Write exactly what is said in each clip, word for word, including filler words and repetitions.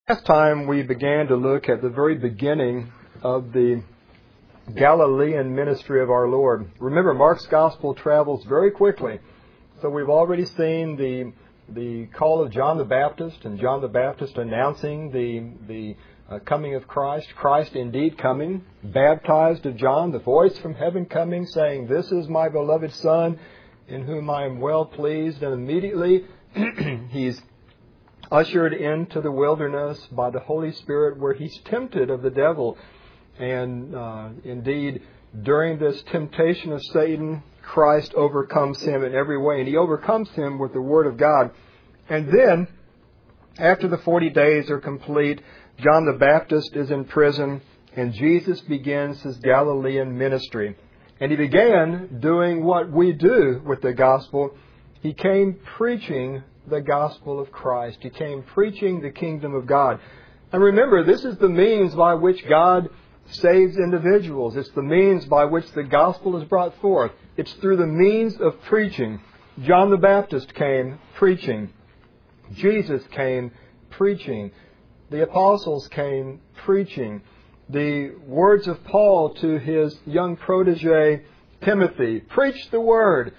Last time we began to look at the very beginning of the Galilean ministry of our Lord. Remember, Mark's gospel travels very quickly. So we've already seen the the call of John the Baptist, and John the Baptist announcing the the uh, coming of Christ. Christ indeed coming, baptized of John, the voice from heaven coming, saying, "This is my beloved Son, in whom I am well pleased." And immediately he's ushered into the wilderness by the Holy Spirit, where he's tempted of the devil. And uh, indeed, during this temptation of Satan, Christ overcomes him in every way. And he overcomes him with the Word of God. And then, after the forty days are complete, John the Baptist is in prison, and Jesus begins his Galilean ministry. And he began doing what we do with the gospel. He came preaching the gospel of Christ. He came preaching the kingdom of God. And remember, this is the means by which God saves individuals. It's the means by which the gospel is brought forth. It's through the means of preaching. John the Baptist came preaching. Jesus came preaching. The apostles came preaching. The words of Paul to his young protege, Timothy, preach the word.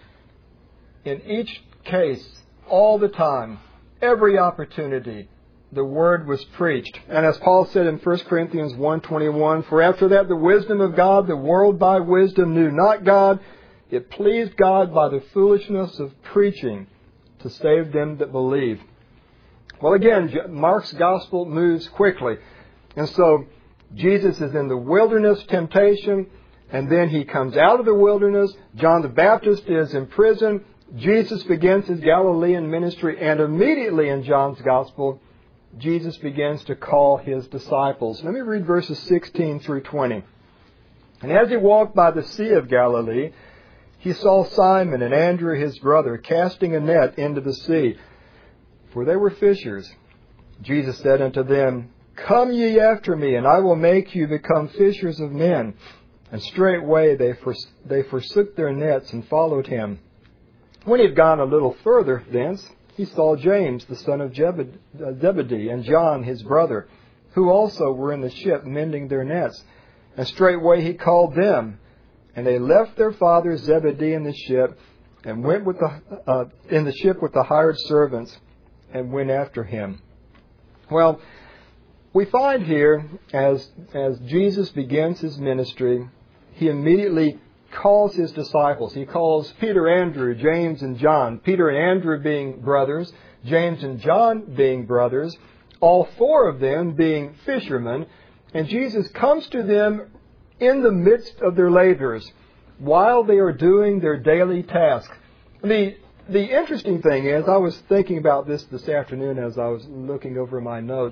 In each case, all the time, every opportunity, the word was preached. And as Paul said in First Corinthians one twenty-one, "For after that the wisdom of God, the world by wisdom knew not God. It pleased God by the foolishness of preaching to save them that believe." Well, again, Mark's gospel moves quickly. And so Jesus is in the wilderness temptation, and then he comes out of the wilderness. John the Baptist is in prison. Jesus begins his Galilean ministry, and immediately in John's gospel, Jesus begins to call his disciples. Let me read verses sixteen through twenty. "And as he walked by the Sea of Galilee, he saw Simon and Andrew his brother casting a net into the sea, for they were fishers. Jesus said unto them, Come ye after me, and I will make you become fishers of men. And straightway they, fors- they forsook their nets and followed him. When he had gone a little further thence, he saw James, the son of Zebedee, and John, his brother, who also were in the ship mending their nets. And straightway he called them. And they left their father Zebedee in the ship, and went with the uh, in the ship with the hired servants, and went after him." Well, we find here, as as Jesus begins his ministry, he immediately calls his disciples. He calls Peter, Andrew, James, and John. Peter and Andrew being brothers, James and John being brothers, all four of them being fishermen. And Jesus comes to them in the midst of their labors, while they are doing their daily tasks. The, the interesting thing is, I was thinking about this this afternoon as I was looking over my notes.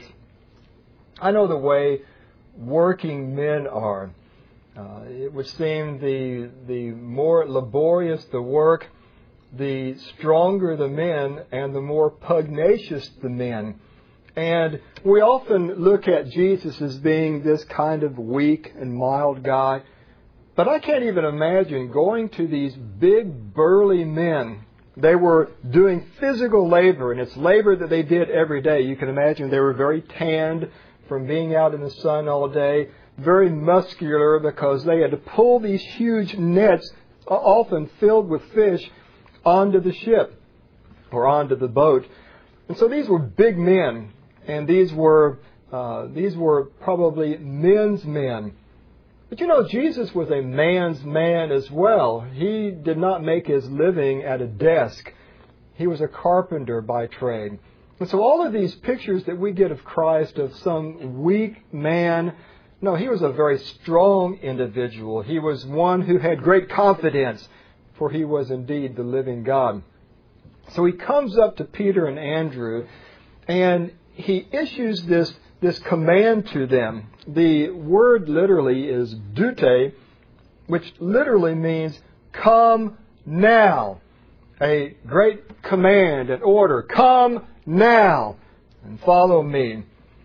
I know the way working men are. Uh, it would seem the the more laborious the work, the stronger the men and the more pugnacious the men. And we often look at Jesus as being this kind of weak and mild guy. But I can't even imagine going to these big, burly men. They were doing physical labor, and it's labor that they did every day. You can imagine they were very tanned from being out in the sun all day, very muscular because they had to pull these huge nets, often filled with fish, onto the ship or onto the boat. And so these were big men, and these were uh, these were probably men's men. But you know, Jesus was a man's man as well. He did not make his living at a desk. He was a carpenter by trade. And so all of these pictures that we get of Christ, of some weak man, no, he was a very strong individual. He was one who had great confidence, for he was indeed the living God. So he comes up to Peter and Andrew, and he issues this, this command to them. The word literally is dute, which literally means come now. A great command, an order. Come now and follow me.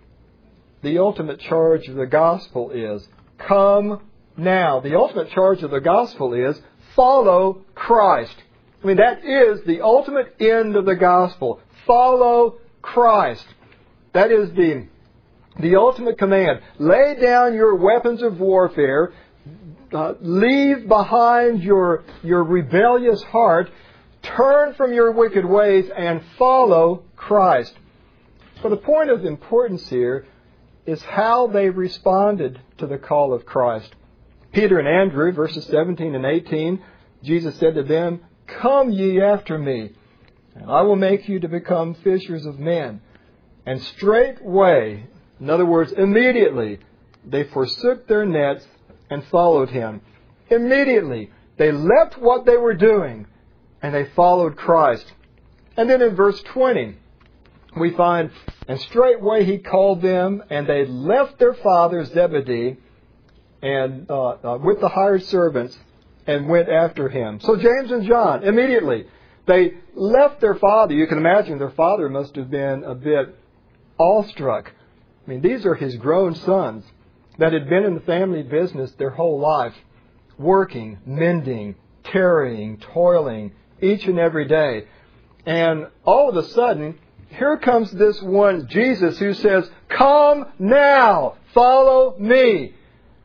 The ultimate charge of the gospel is come now. The ultimate charge of the gospel is follow Christ. I mean, that is the ultimate end of the gospel. Follow Christ. That is the The ultimate command. Lay down your weapons of warfare. Uh, leave behind your, your rebellious heart. Turn from your wicked ways and follow Christ. So the point of importance here is how they responded to the call of Christ. Peter and Andrew, verses seventeen and eighteen, Jesus said to them, "Come ye after me, and I will make you to become fishers of men." And straightway, in other words, immediately, they forsook their nets and followed Him. Immediately, they left what they were doing and they followed Christ. And then in verse twenty, we find, "And straightway He called them, and they left their father Zebedee and uh, uh, with the hired servants and went after Him." So James and John, immediately, they left their father. You can imagine their father must have been a bit awestruck. I mean, these are his grown sons that had been in the family business their whole life, working, mending, carrying, toiling each and every day. And all of a sudden, here comes this one, Jesus, who says, "Come now, follow me."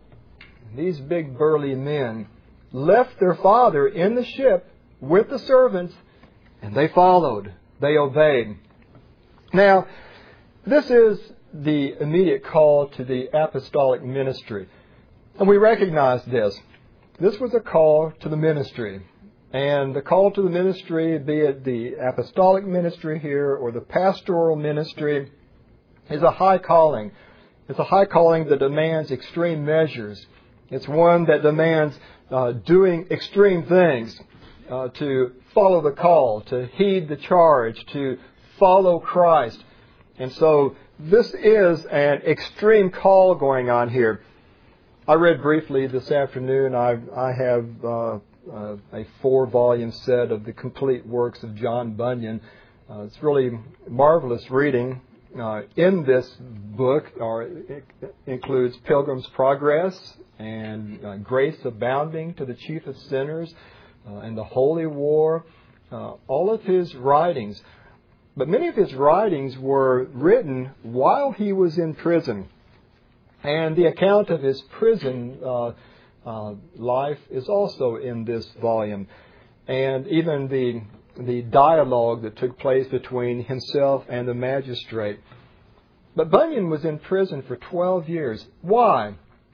These big burly men left their father in the ship with the servants, and they followed. They obeyed. Now, this is the immediate call to the apostolic ministry. And we recognize this. This was a call to the ministry. And the call to the ministry, be it the apostolic ministry here or the pastoral ministry, is a high calling. It's a high calling that demands extreme measures. It's one that demands uh, doing extreme things, uh, to follow the call, to heed the charge, to follow Christ. And so this is an extreme call going on here. I read briefly this afternoon, I, I have uh, uh, a four-volume set of the complete works of John Bunyan. Uh, it's really marvelous reading. Uh, in this book are, it includes Pilgrim's Progress and uh, Grace Abounding to the Chief of Sinners uh, and the Holy War, uh, all of his writings. But many of his writings were written while he was in prison. And the account of his prison uh, uh, life is also in this volume. And even the the dialogue that took place between himself and the magistrate. But Bunyan was in prison for twelve years. Why?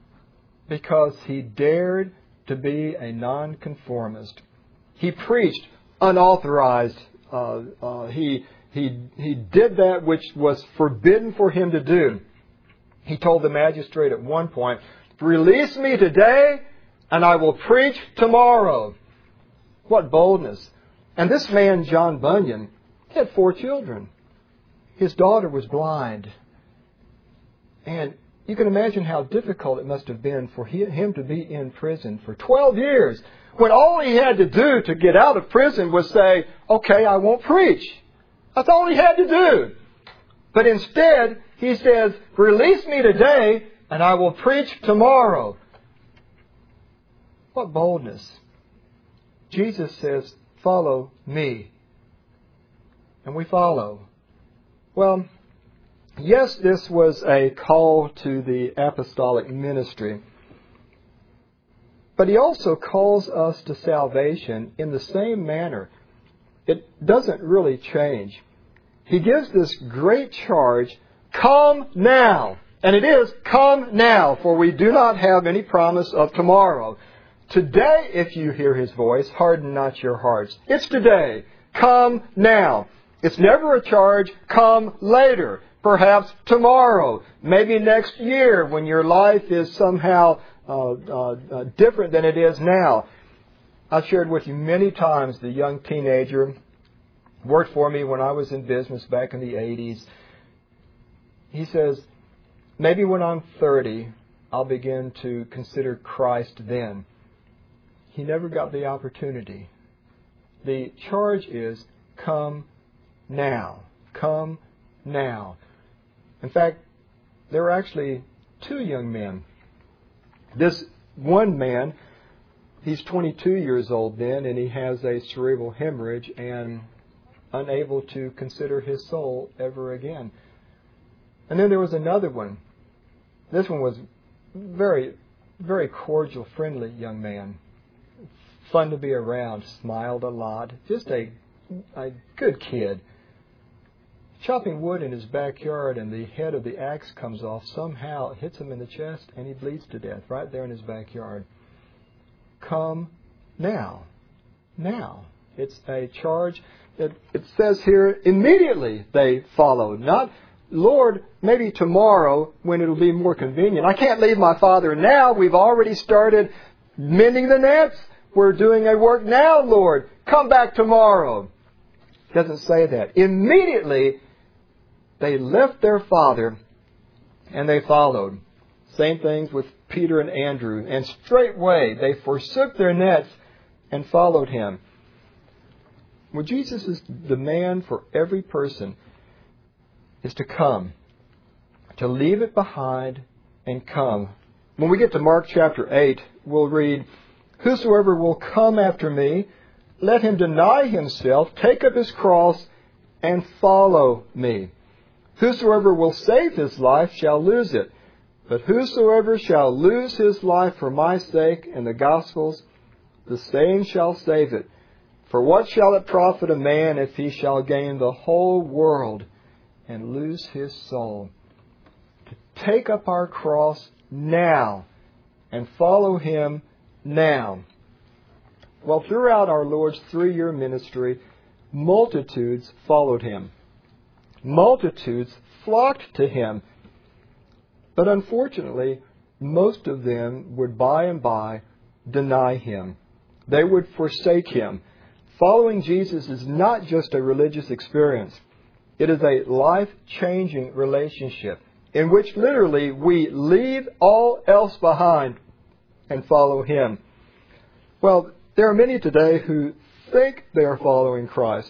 Because he dared to be a nonconformist. He preached unauthorized. Uh, uh, he he he did that which was forbidden for him to do. He told the magistrate at one point, "Release me today, and I will preach tomorrow." What boldness! And this man, John Bunyan, had four children. His daughter was blind. And you can imagine how difficult it must have been for him to be in prison for twelve years, when all he had to do to get out of prison was say, "Okay, I won't preach." That's all he had to do. But instead, he says, "Release me today, and I will preach tomorrow." What boldness! Jesus says, "Follow me." And we follow. Well, yes, this was a call to the apostolic ministry. But he also calls us to salvation in the same manner. It doesn't really change. He gives this great charge, "Come now." And it is, "Come now," for we do not have any promise of tomorrow. Today, if you hear His voice, harden not your hearts. It's today. Come now. It's never a charge, "Come later." Perhaps tomorrow. Maybe next year when your life is somehow uh, uh, uh, different than it is now. I've shared with you many times the young teenager worked for me when I was in business back in the eighties. He says, "Maybe when I'm thirty, I'll begin to consider Christ then." He never got the opportunity. The charge is, "Come now. Come now." In fact, there are actually two young men. This one man, he's twenty-two years old then, and he has a cerebral hemorrhage and unable to consider his soul ever again. And then there was another one. This one was very, very cordial, friendly young man. Fun to be around, smiled a lot. Just a, a good kid. Chopping wood in his backyard, and the head of the axe comes off. Somehow it hits him in the chest, and he bleeds to death right there in his backyard. Come now. Now. It's a charge. It, it says here, immediately they followed. Not, Lord, maybe tomorrow when it'll be more convenient. I can't leave my father now. We've already started mending the nets. We're doing a work now, Lord. Come back tomorrow. It doesn't say that. Immediately they left their father and they followed. Same things with Peter and Andrew. And straightway they forsook their nets and followed him. Well, Jesus' demand for every person is to come, to leave it behind and come. When we get to Mark chapter eight, we'll read, "Whosoever will come after me, let him deny himself, take up his cross, and follow me. Whosoever will save his life shall lose it. But whosoever shall lose his life for my sake and the gospel's, the same shall save it. For what shall it profit a man if he shall gain the whole world and lose his soul?" To take up our cross now and follow him now. Well, throughout our Lord's three-year ministry, multitudes followed him. Multitudes flocked to him. But unfortunately, most of them would by and by deny him. They would forsake him. Following Jesus is not just a religious experience. It is a life-changing relationship in which literally we leave all else behind and follow him. Well, there are many today who think they are following Christ,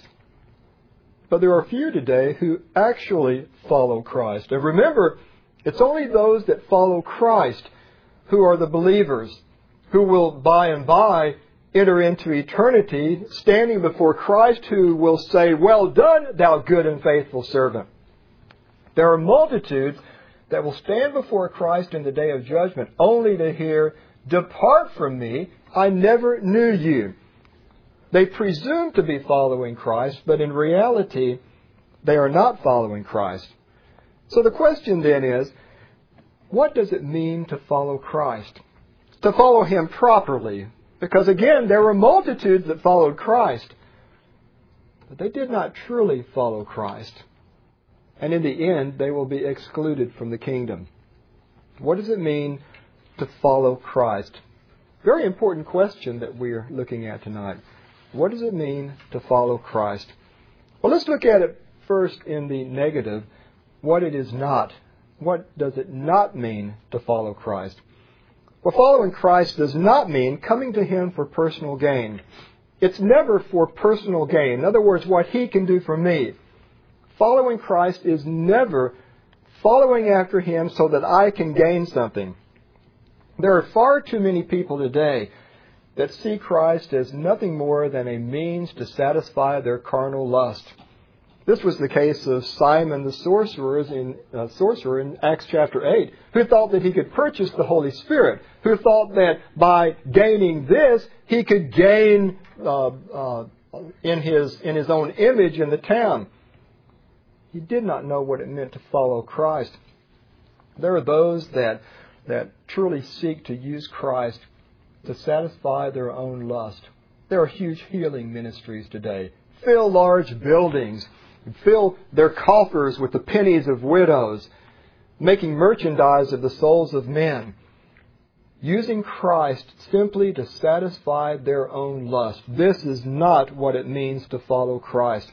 but there are few today who actually follow Christ. And remember, it's only those that follow Christ who are the believers, who will by and by enter into eternity, standing before Christ, who will say, "Well done, thou good and faithful servant." There are multitudes that will stand before Christ in the day of judgment only to hear, "Depart from me, I never knew you." They presume to be following Christ, but in reality, they are not following Christ. So the question then is, what does it mean to follow Christ? To follow him properly. Because again, there were multitudes that followed Christ, but they did not truly follow Christ. And in the end, they will be excluded from the kingdom. What does it mean to follow Christ? Very important question that we're looking at tonight. What does it mean to follow Christ? Well, let's look at it first in the negative, what it is not. What does it not mean to follow Christ? Well, following Christ does not mean coming to him for personal gain. It's never for personal gain. In other words, what he can do for me. Following Christ is never following after him so that I can gain something. There are far too many people today that see Christ as nothing more than a means to satisfy their carnal lust. This was the case of Simon the sorcerers in, uh, sorcerer in Acts chapter eight, who thought that he could purchase the Holy Spirit, who thought that by gaining this, he could gain uh, uh, in his in his own image in the town. He did not know what it meant to follow Christ. There are those that that truly seek to use Christ to satisfy their own lust. There are huge healing ministries today. Fill large buildings. Fill their coffers with the pennies of widows, making merchandise of the souls of men, using Christ simply to satisfy their own lust. This is not what it means to follow Christ.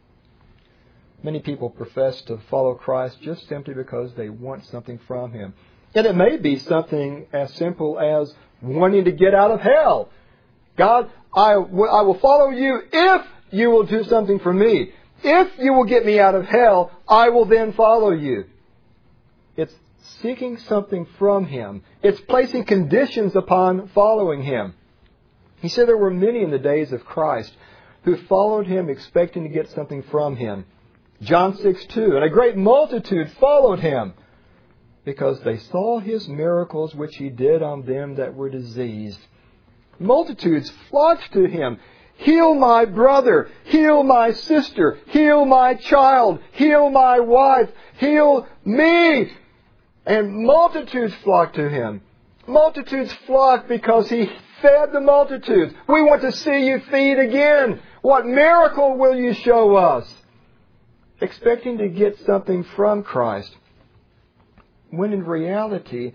Many people profess to follow Christ just simply because they want something from him. And it may be something as simple as wanting to get out of hell. God, I, w- I will follow you if you will do something for me. If you will get me out of hell, I will then follow you. It's seeking something from him. It's placing conditions upon following him. He said there were many in the days of Christ who followed him expecting to get something from him. John six two, and a great multitude followed him. because they saw His miracles which He did on them that were diseased. Multitudes flocked to Him. Heal my brother, heal my sister, heal my child, heal my wife, heal me. And multitudes flocked to Him. Multitudes flocked because He fed the multitudes. We want to see you feed again. What miracle will you show us? Expecting to get something from Christ, when in reality,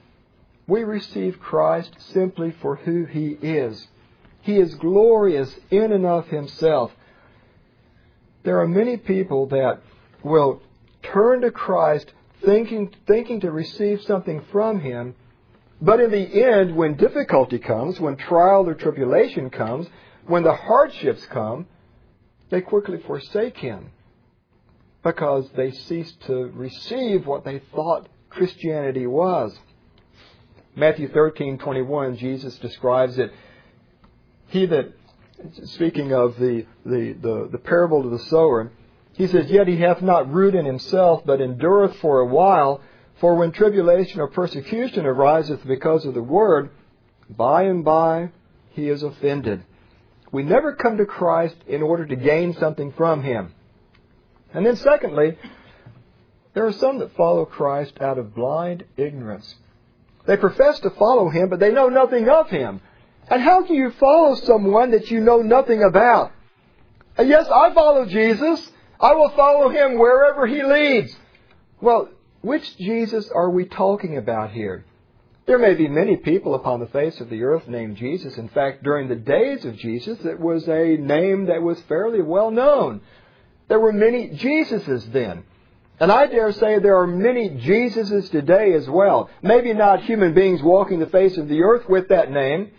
we receive Christ simply for who He is. He is glorious in and of Himself. There are many people that will turn to Christ thinking, thinking to receive something from Him, but in the end, when difficulty comes, when trial or tribulation comes, when the hardships come, they quickly forsake Him because they cease to receive what they thought Christianity was. Matthew thirteen twenty-one, Jesus describes it. He that, speaking of the, the, the, the parable of the sower, He says, Yet he hath not root in himself, but endureth for a while. For when tribulation or persecution ariseth because of the word, by and by he is offended. We never come to Christ in order to gain something from Him. And then secondly, there are some that follow Christ out of blind ignorance. They profess to follow Him, but they know nothing of Him. And how can you follow someone that you know nothing about? And yes, I follow Jesus. I will follow Him wherever He leads. Well, which Jesus are we talking about here? There may be many people upon the face of the earth named Jesus. In fact, during the days of Jesus, it was a name that was fairly well known. There were many Jesuses then. And I dare say there are many Jesuses today as well. Maybe not human beings walking the face of the earth with that name,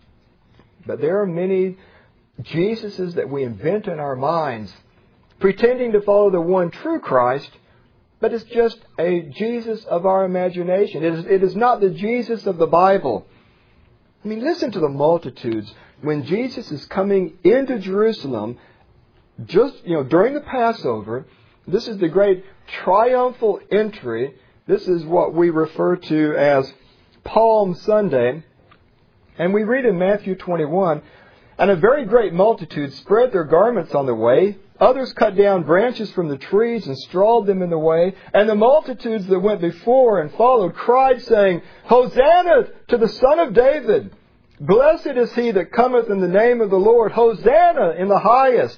but there are many Jesuses that we invent in our minds, pretending to follow the one true Christ, but it's just a Jesus of our imagination. It is, it is not the Jesus of the Bible. I mean, listen to the multitudes. When Jesus is coming into Jerusalem, just, you know, during the Passover, this is the great triumphal entry. This is what we refer to as Palm Sunday. And we read in Matthew twenty-one, And a very great multitude spread their garments on the way. Others cut down branches from the trees and strawed them in the way. And the multitudes that went before and followed cried, saying, Hosanna to the Son of David! Blessed is He that cometh in the name of the Lord! Hosanna in the highest!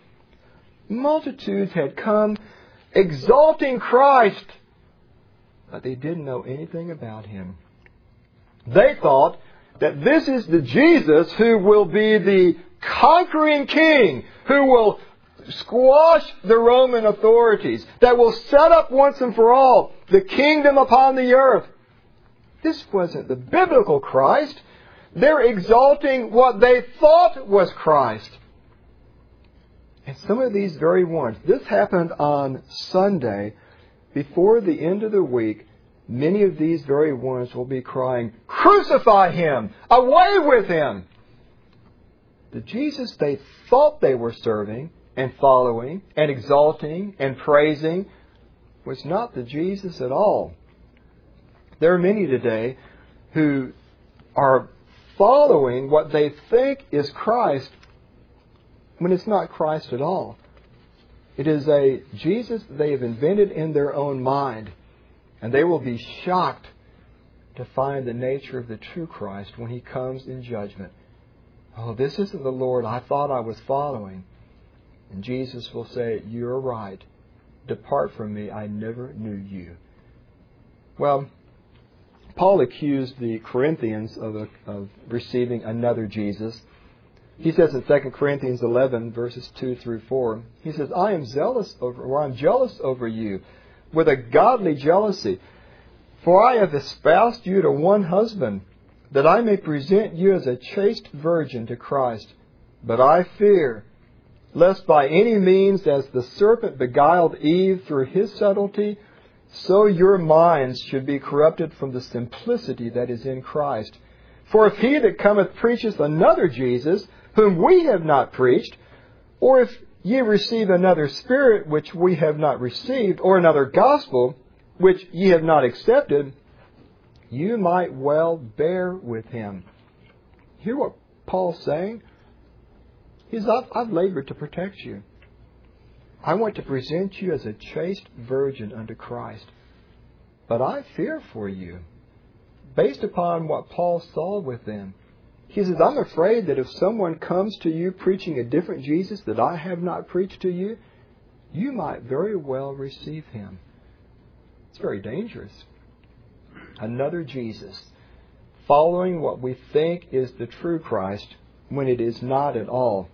Multitudes had come exalting Christ, but they didn't know anything about Him. They thought that this is the Jesus who will be the conquering king, who will squash the Roman authorities, that will set up once and for all the kingdom upon the earth. This wasn't the biblical Christ. They're exalting what they thought was Christ. And some of these very ones, this happened on Sunday, before the end of the week, many of these very ones will be crying, Crucify Him! Away with Him! The Jesus they thought they were serving and following and exalting and praising was not the Jesus at all. There are many today who are following what they think is Christ when it's not Christ at all. It is a Jesus that they have invented in their own mind. And they will be shocked to find the nature of the true Christ when He comes in judgment. Oh, this isn't the Lord I thought I was following. And Jesus will say, You're right. Depart from me, I never knew you. Well, Paul accused the Corinthians of, a, of receiving another Jesus. He says in Second Corinthians eleven, verses two through four, he says, I am zealous over, or I'm jealous over you with a godly jealousy. For I have espoused you to one husband, that I may present you as a chaste virgin to Christ. But I fear, lest by any means, as the serpent beguiled Eve through his subtlety, so your minds should be corrupted from the simplicity that is in Christ. For if he that cometh preacheth another Jesus, whom we have not preached, or if ye receive another spirit which we have not received, or another gospel, which ye have not accepted, you might well bear with him. Hear what Paul's saying? He's, I've, I've labored to protect you. I want to present you as a chaste virgin unto Christ. But I fear for you, based upon what Paul saw with them. He says, I'm afraid that if someone comes to you preaching a different Jesus that I have not preached to you, you might very well receive him. It's very dangerous. Another Jesus, following what we think is the true Christ when it is not at all.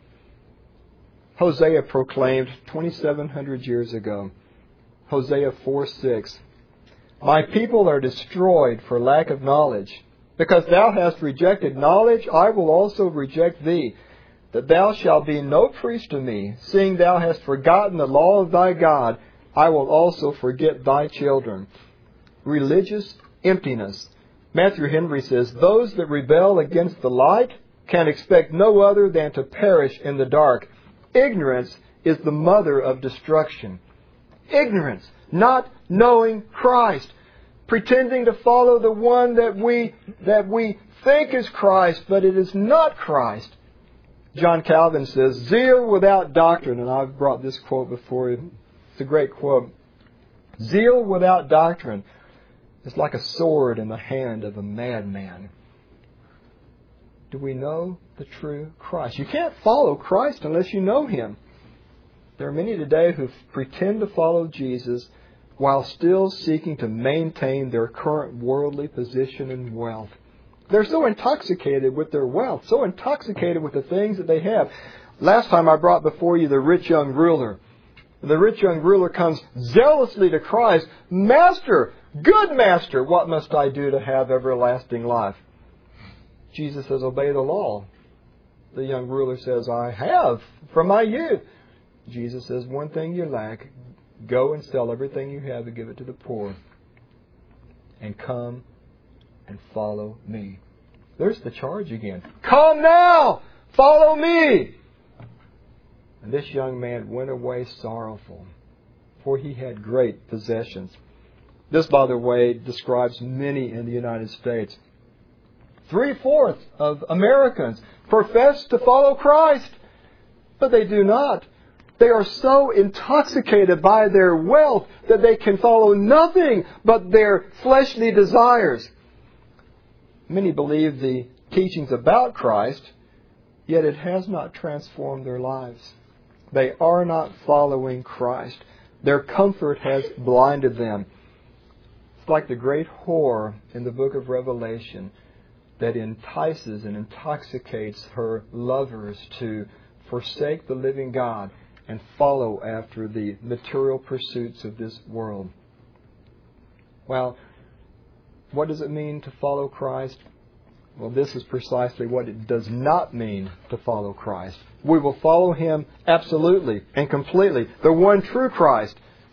Hosea proclaimed twenty-seven hundred years ago, Hosea four six, My people are destroyed for lack of knowledge. Because thou hast rejected knowledge, I will also reject thee, that thou shalt be no priest to me. Seeing thou hast forgotten the law of thy God, I will also forget thy children. Religious emptiness. Matthew Henry says, Those that rebel against the light can expect no other than to perish in the dark. Ignorance is the mother of destruction. Ignorance, not knowing Christ. Pretending to follow the one that we that we think is Christ, but it is not Christ. John Calvin says, Zeal without doctrine, and I've brought this quote before. It's a great quote. Zeal without doctrine is like a sword in the hand of a madman. Do we know the true Christ? You can't follow Christ unless you know Him. There are many today who pretend to follow Jesus while still seeking to maintain their current worldly position and wealth. They're so intoxicated with their wealth, so intoxicated with the things that they have. Last time I brought before you the rich young ruler. The rich young ruler comes zealously to Christ. Master, good master, what must I do to have everlasting life? Jesus says, obey the law. The young ruler says, I have from my youth. Jesus says, one thing you lack. Go and sell everything you have and give it to the poor. And come and follow me. There's the charge again. Come now! Follow me! And this young man went away sorrowful, for he had great possessions. This, by the way, describes many in the United States. Three-fourths of Americans profess to follow Christ, but they do not. They are so intoxicated by their wealth that they can follow nothing but their fleshly desires. Many believe the teachings about Christ, yet it has not transformed their lives. They are not following Christ. Their comfort has blinded them. It's like the great whore in the book of Revelation that entices and intoxicates her lovers to forsake the living God and follow after the material pursuits of this world. Well, what does it mean to follow Christ? Well, this is precisely what it does not mean to follow Christ. We will follow Him absolutely and completely, the one true Christ,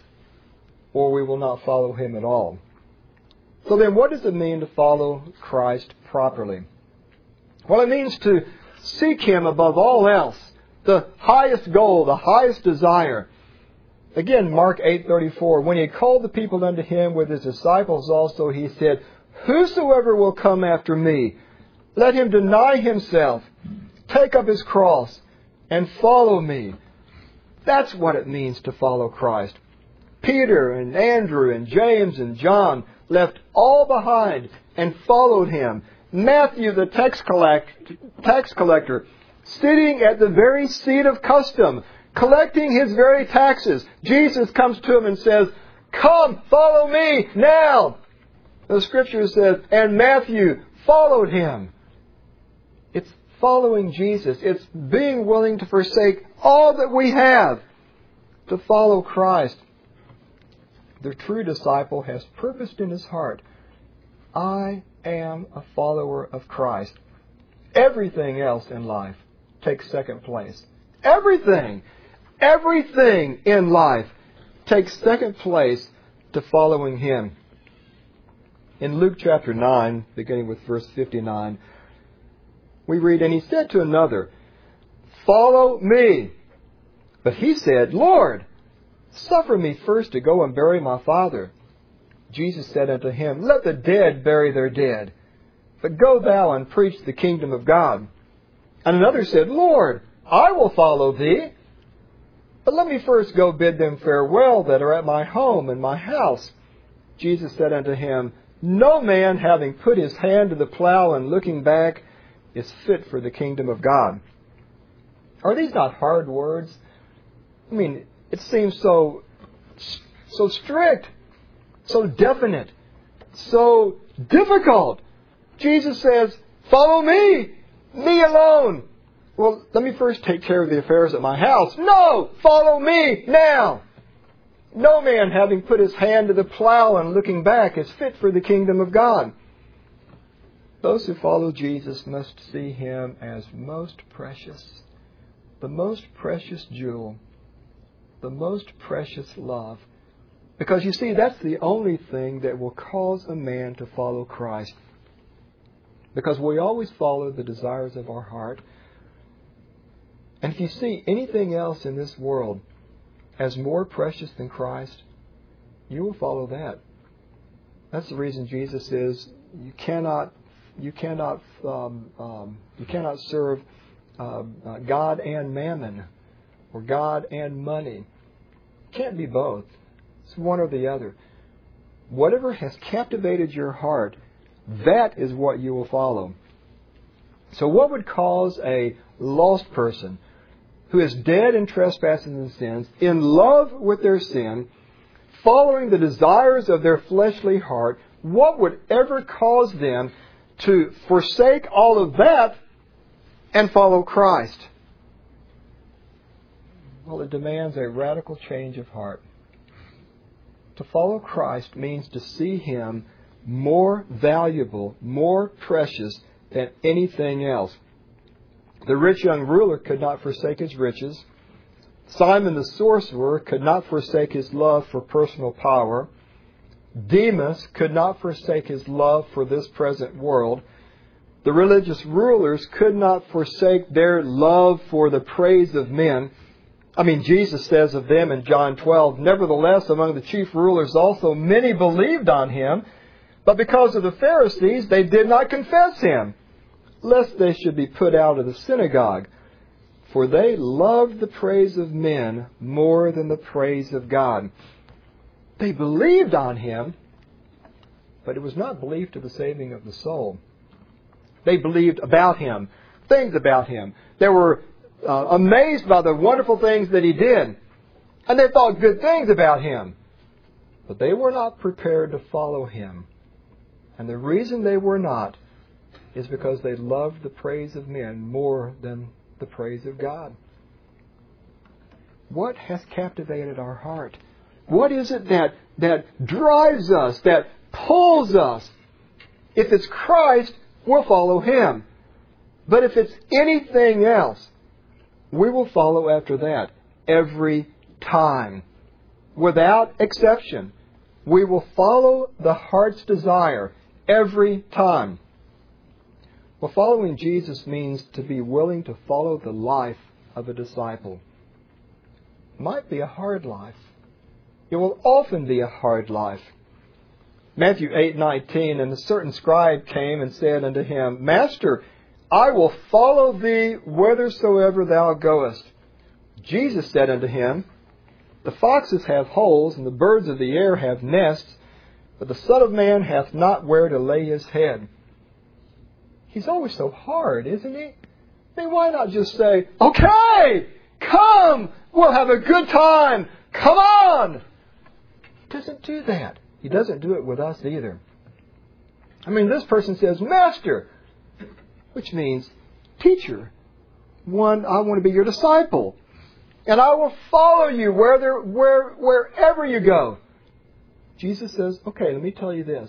or we will not follow Him at all. So then, what does it mean to follow Christ properly? Well, it means to seek Him above all else. The highest goal, the highest desire. Again, Mark eight thirty-four, when He had called the people unto Him with His disciples also, He said, Whosoever will come after me, let him deny himself, take up his cross, and follow me. That's what it means to follow Christ. Peter and Andrew and James and John left all behind and followed Him. Matthew, the tax collect, tax collector, sitting at the very seat of custom, collecting his very taxes. Jesus comes to him and says, Come, follow me now. The Scripture says, and Matthew followed Him. It's following Jesus. It's being willing to forsake all that we have to follow Christ. The true disciple has purposed in his heart, I am a follower of Christ. Everything else in life takes second place. Everything, everything in life takes second place to following Him. In Luke chapter nine, beginning with verse fifty-nine, we read, And he said to another, Follow me. But he said, Lord, suffer me first to go and bury my father. Jesus said unto him, Let the dead bury their dead, but go thou and preach the kingdom of God. And another said, Lord, I will follow thee, but let me first go bid them farewell that are at my home and my house. Jesus said unto him, No man having put his hand to the plow and looking back is fit for the kingdom of God. Are these not hard words? I mean, it seems so, so strict, so definite, so difficult. Jesus says, Follow me, me alone. Well, let me first take care of the affairs at my house. No, follow me now. No man having put his hand to the plow and looking back is fit for the kingdom of God. Those who follow Jesus must see Him as most precious, the most precious jewel, the most precious love. Because you see, that's the only thing that will cause a man to follow Christ. Because we always follow the desires of our heart. And if you see anything else in this world as more precious than Christ, you will follow that. That's the reason Jesus says you cannot, you cannot, um, um, you cannot serve uh, uh, God and mammon, or God and money. It can't be both. It's one or the other. Whatever has captivated your heart, that is what you will follow. So, what would cause a lost person who is dead in trespasses and sins, in love with their sin, following the desires of their fleshly heart, what would ever cause them to forsake all of that and follow Christ? Well, it demands a radical change of heart. To follow Christ means to see Him more valuable, more precious than anything else. The rich young ruler could not forsake his riches. Simon the sorcerer could not forsake his love for personal power. Demas could not forsake his love for this present world. The religious rulers could not forsake their love for the praise of men. I mean, Jesus says of them in John twelve, Nevertheless, among the chief rulers also many believed on Him, but because of the Pharisees they did not confess Him, lest they should be put out of the synagogue. For they loved the praise of men more than the praise of God. They believed on Him, but it was not belief to the saving of the soul. They believed about Him, things about Him. They were uh, amazed by the wonderful things that He did. And they thought good things about Him. But they were not prepared to follow Him. And the reason they were not is because they loved the praise of men more than the praise of God. What has captivated our heart? What is it that, that drives us, that pulls us? If it's Christ, we'll follow Him. But if it's anything else, we will follow after that every time. Without exception. We will follow the heart's desire every time. Well, following Jesus means to be willing to follow the life of a disciple. It might be a hard life. It will often be a hard life. Matthew eight nineteen, And a certain scribe came and said unto Him, Master, I will follow thee whithersoever thou goest. Jesus said unto him, The foxes have holes, and the birds of the air have nests, but the Son of Man hath not where to lay His head. He's always so hard, isn't He? I mean, why not just say, Okay, come, we'll have a good time, come on. He doesn't do that. He doesn't do it with us either. I mean, this person says, Master, which means teacher. One, I want to be your disciple. And I will follow you where there, where, wherever you go. Jesus says, okay, let me tell you this.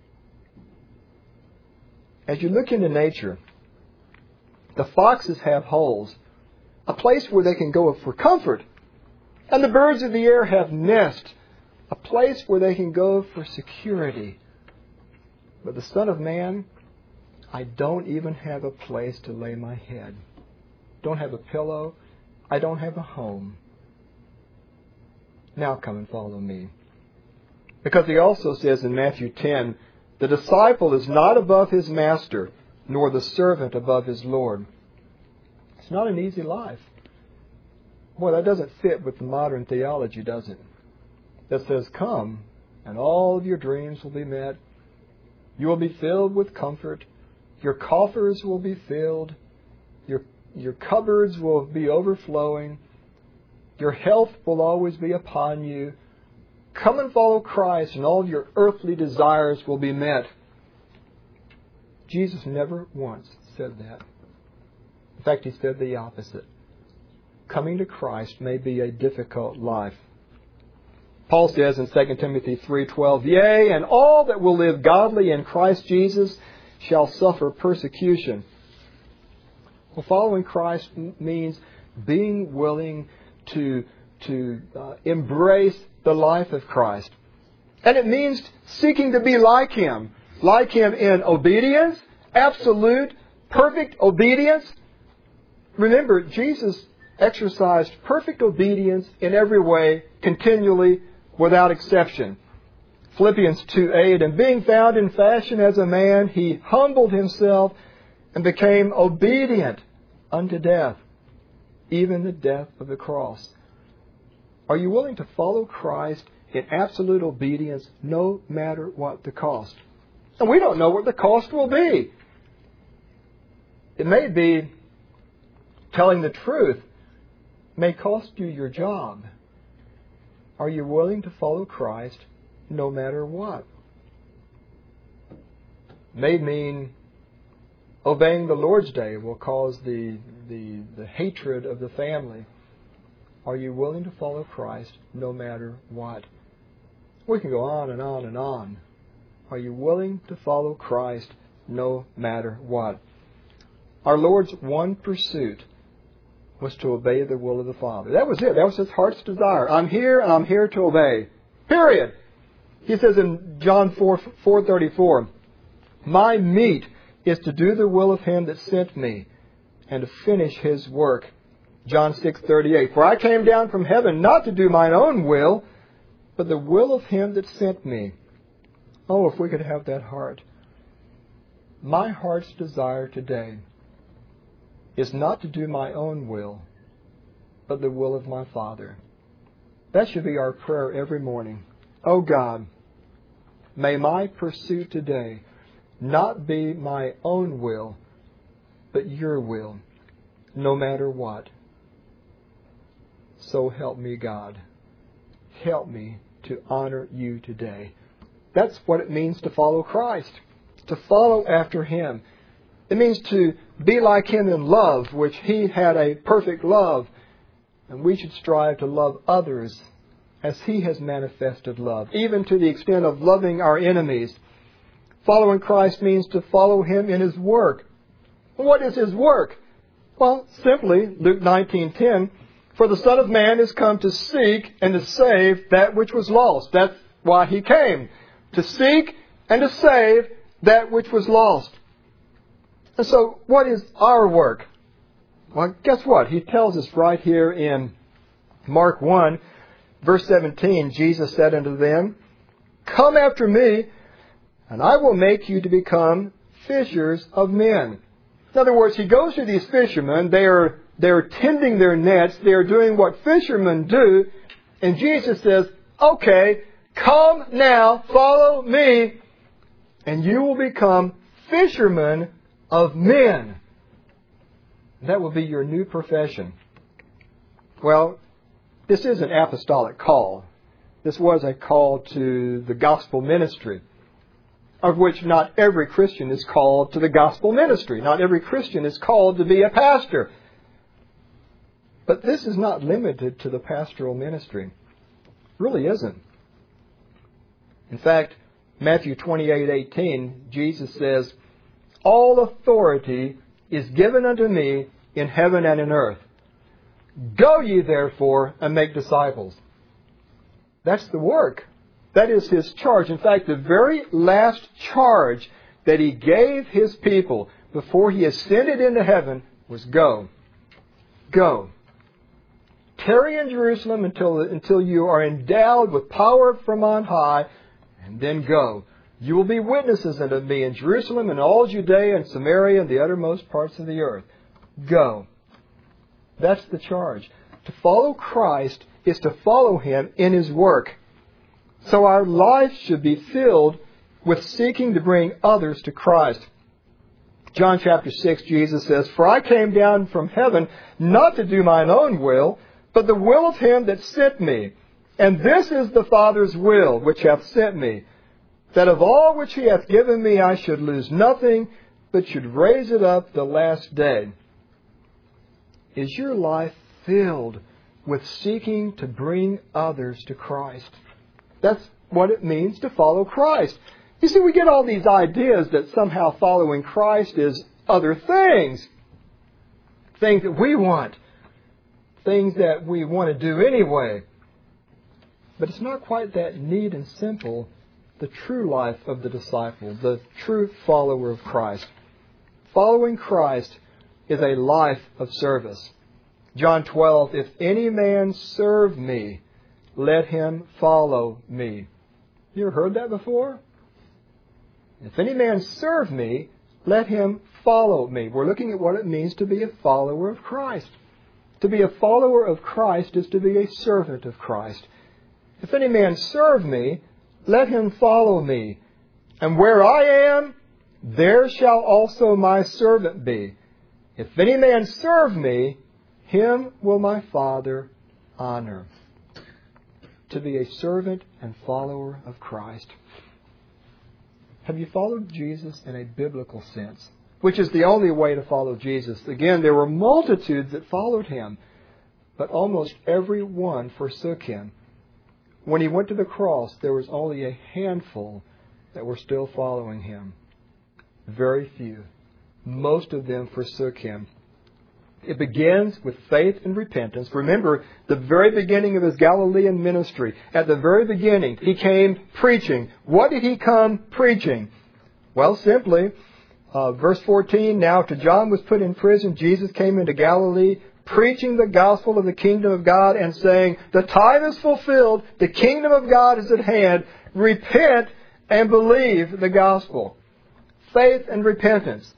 As you look into nature, the foxes have holes, a place where they can go for comfort. And the birds of the air have nests, a place where they can go for security. But the Son of Man, I don't even have a place to lay my head. Don't have a pillow. I don't have a home. Now come and follow me. Because he also says in Matthew ten, the disciple is not above his master, nor the servant above his Lord. It's not an easy life. Boy, that doesn't fit with the modern theology, does it? That says, come, and all of your dreams will be met. You will be filled with comfort. Your coffers will be filled. Your, your cupboards will be overflowing. Your health will always be upon you. Come and follow Christ, and all your earthly desires will be met. Jesus never once said that. In fact, he said the opposite. Coming to Christ may be a difficult life. Paul says in Second Timothy three twelve, yea, and all that will live godly in Christ Jesus shall suffer persecution. Well, following Christ means being willing to, to uh, embrace the life of Christ. And it means seeking to be like Him. Like Him in obedience, absolute, perfect obedience. Remember, Jesus exercised perfect obedience in every way, continually, without exception. Philippians two eight, and being found in fashion as a man, He humbled Himself and became obedient unto death, even the death of the cross. Are you willing to follow Christ in absolute obedience no matter what the cost? And we don't know what the cost will be. It may be telling the truth may cost you your job. Are you willing to follow Christ no matter what? May mean obeying the Lord's Day will cause the, the, the hatred of the family. Are you willing to follow Christ no matter what? We can go on and on and on. Are you willing to follow Christ no matter what? Our Lord's one pursuit was to obey the will of the Father. That was it. That was His heart's desire. I'm here and I'm here to obey. Period. He says in John four thirty-four, my meat is to do the will of Him that sent me and to finish His work. John six thirty-eight, for I came down from heaven not to do mine own will, but the will of Him that sent me. Oh, if we could have that heart. My heart's desire today is not to do my own will, but the will of my Father. That should be our prayer every morning. Oh God, may my pursuit today not be my own will, but Your will, no matter what. So help me, God. Help me to honor You today. That's what it means to follow Christ, to follow after Him. It means to be like Him in love, which He had a perfect love. And we should strive to love others as He has manifested love, even to the extent of loving our enemies. Following Christ means to follow Him in His work. What is His work? Well, simply, Luke nineteen ten, for the Son of Man is come to seek and to save that which was lost. That's why He came, to seek and to save that which was lost. And so, what is our work? Well, guess what? He tells us right here in Mark one, verse seventeen, Jesus said unto them, come after me, and I will make you to become fishers of men. In other words, He goes to these fishermen. They are, they are tending their nets. They are doing what fishermen do. And Jesus says, okay, come now, follow me, and you will become fishermen of men. That will be your new profession. Well, this is an apostolic call. This was a call to the gospel ministry, of which not every Christian is called to the gospel ministry. Not every Christian is called to be a pastor. But this is not limited to the pastoral ministry. It really isn't. In fact, Matthew twenty-eight eighteen, Jesus says, all authority is given unto me in heaven and in earth. Go ye therefore and make disciples. That's the work. That is His charge. In fact, the very last charge that He gave His people before He ascended into heaven was go. Go. Tarry in Jerusalem until, until you are endowed with power from on high, And then go. You will be witnesses unto me in Jerusalem and all Judea and Samaria and the uttermost parts of the earth. Go. That's the charge. To follow Christ is to follow Him in His work. So our life should be filled with seeking to bring others to Christ. John chapter six, Jesus says, For I came down from heaven not to do mine own will, but the will of Him that sent me. And this is the Father's will which hath sent me, that of all which He hath given me I should lose nothing, but should raise it up the last day. Is your life filled with seeking to bring others to Christ? That's what it means to follow Christ. You see, we get all these ideas that somehow following Christ is other things. Things that we want. Things that we want to do anyway. But it's not quite that neat and simple, the true life of the disciple, the true follower of Christ. Following Christ is a life of service. John twelve, If any man serve me, let him follow me. You ever heard that before? If any man serve me, let him follow me. We're looking at what it means to be a follower of Christ. To be a follower of Christ is to be a servant of Christ. If any man serve me, let him follow me. And where I am, there shall also my servant be. If any man serve me, him will my Father honor. To be a servant and follower of Christ. Have you followed Jesus in a biblical sense? Which is the only way to follow Jesus. Again, there were multitudes that followed Him, but almost every one forsook Him. When He went to the cross, there was only a handful that were still following Him. Very few. Most of them forsook Him. It begins with faith and repentance. Remember, the very beginning of His Galilean ministry. At the very beginning, He came preaching. What did He come preaching? Well, simply, uh, verse fourteen, Now after John was put in prison, Jesus came into Galilee, preaching the gospel of the kingdom of God and saying, The time is fulfilled, the kingdom of God is at hand, repent and believe the gospel. Faith and repentance.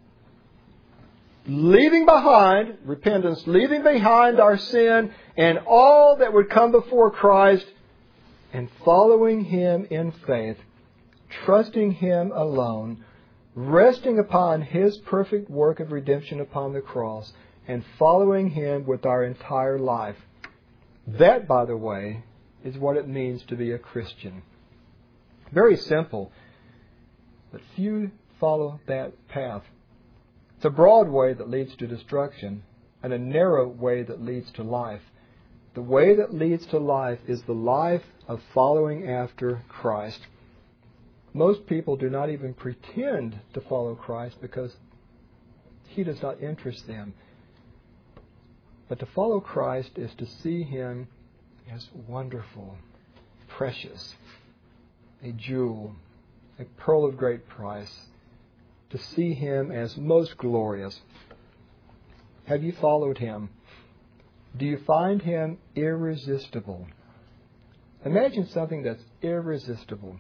Leaving behind, repentance, leaving behind our sin and all that would come before Christ and following Him in faith, trusting Him alone, resting upon His perfect work of redemption upon the cross, and following Him with our entire life. That, by the way, is what it means to be a Christian. Very simple, but few follow that path. It's a broad way that leads to destruction and a narrow way that leads to life. The way that leads to life is the life of following after Christ. Most people do not even pretend to follow Christ because He does not interest them. But to follow Christ is to see Him as wonderful, precious, a jewel, a pearl of great price. To see Him as most glorious. Have you followed Him? Do you find Him irresistible? Imagine something that's irresistible.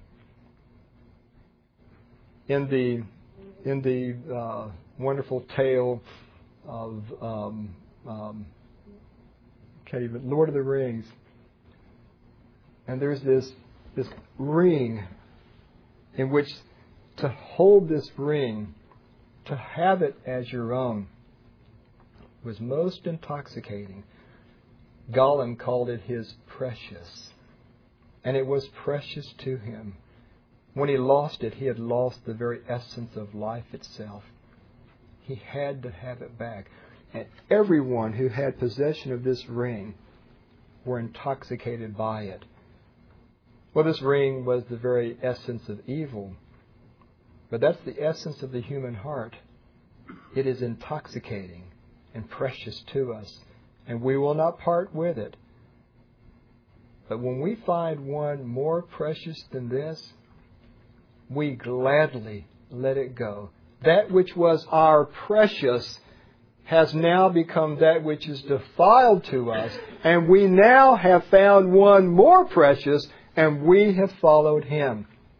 In the in the uh, wonderful tale of um, um, can't even Lord of the Rings, and there's this this ring in which to hold this ring, to have it as your own, was most intoxicating. Gollum called it his precious. And it was precious to him. When he lost it, he had lost the very essence of life itself. He had to have it back. And everyone who had possession of this ring were intoxicated by it. Well, this ring was the very essence of evil. But that's the essence of the human heart. It is intoxicating and precious to us, and we will not part with it. But when we find one more precious than this, we gladly let it go. That which was our precious has now become that which is defiled to us, and we now have found one more precious, and we have followed Him.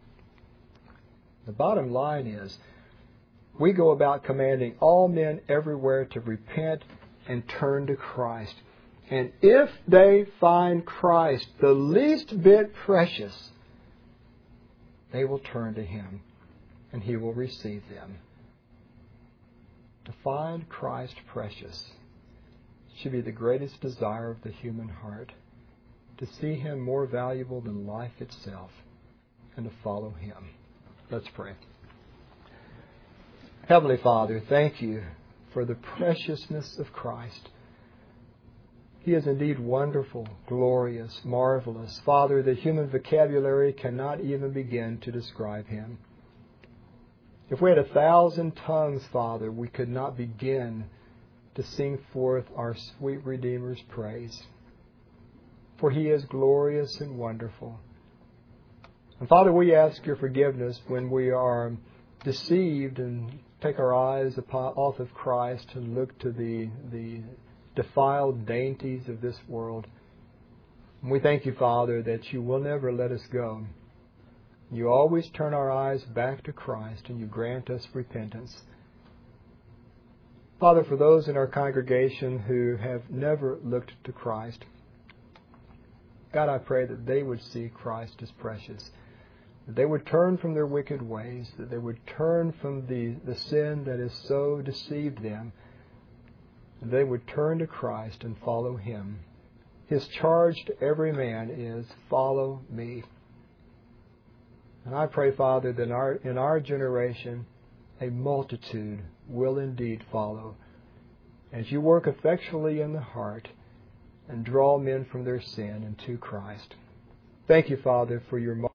The bottom line is, we go about commanding all men everywhere to repent and turn to Christ. And if they find Christ the least bit precious, they will turn to Him and He will receive them. To find Christ precious should be the greatest desire of the human heart. To see Him more valuable than life itself and to follow Him. Let's pray. Heavenly Father, thank You for the preciousness of Christ. He is indeed wonderful, glorious, marvelous. Father, the human vocabulary cannot even begin to describe Him. If we had a thousand tongues, Father, we could not begin to sing forth our sweet Redeemer's praise. For He is glorious and wonderful. And Father, we ask Your forgiveness when we are deceived and take our eyes upon, off of Christ and look to the, the defiled dainties of this world. And we thank You, Father, that You will never let us go. You always turn our eyes back to Christ and You grant us repentance. Father, for those in our congregation who have never looked to Christ, God, I pray that they would see Christ as precious, that they would turn from their wicked ways, that they would turn from the, the sin that has so deceived them, and they would turn to Christ and follow Him. His charge to every man is, follow me. And I pray, Father, that in our, in our generation, a multitude will indeed follow, as You work effectually in the heart and draw men from their sin into Christ. Thank You, Father, for Your